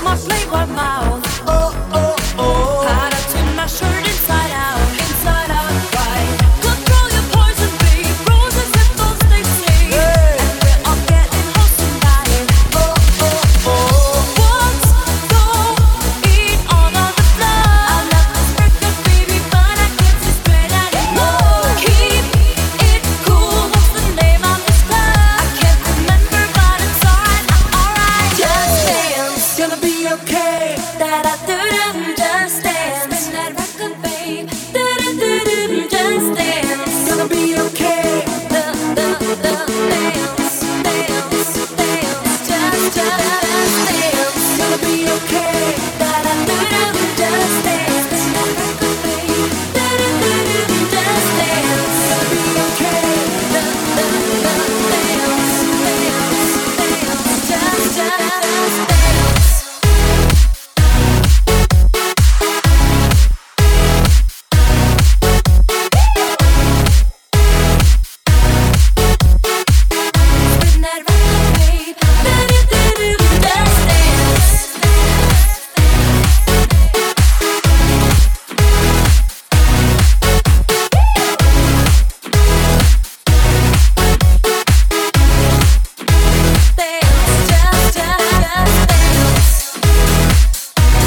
my Playboy mouth. Oh, oh, oh. How to turn my shirt inside out, inside out, right. Control your poison, babe. Roses and those they say. Hey. And we're all getting close tonight. Oh, oh, oh. What's going on the floor? I love this record, baby, but I can't see straight anymore. Keep it cool. What's the name of this club? I can't remember, but it's alright. Alright. Just dance, gonna be okay. Da da da da. Just dance. Spin that record, babe. Da da da da. Just dance, gonna be okay. Da da da. Dance, dance, dance. Just dance, gonna be okay. Da da da da. Just dance. Spin that record, babe. Da da da da. Just dance, gonna be okay. Da da da. Dance, dance, dance. Just dance. Spin that record, babe. Da da da da. Just dance. Dance, just dance.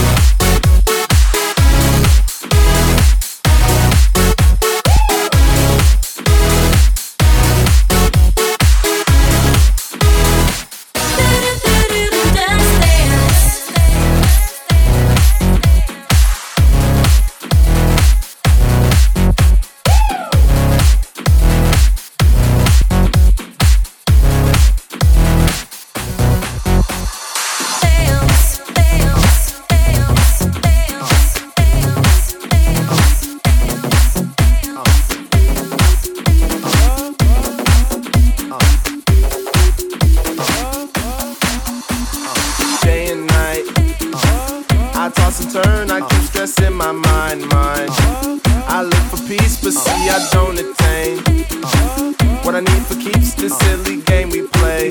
Day and night, I toss and turn, I keep stressing my mind. I look for peace, but see I don't attain. What I need for keeps this silly game we play.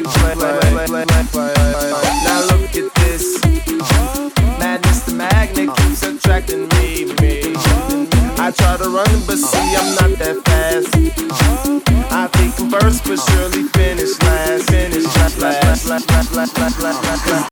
Now look at this, madness the magnet keeps attracting me. I try to run, but see I'm not that fast. I think I'm first, but surely finish last.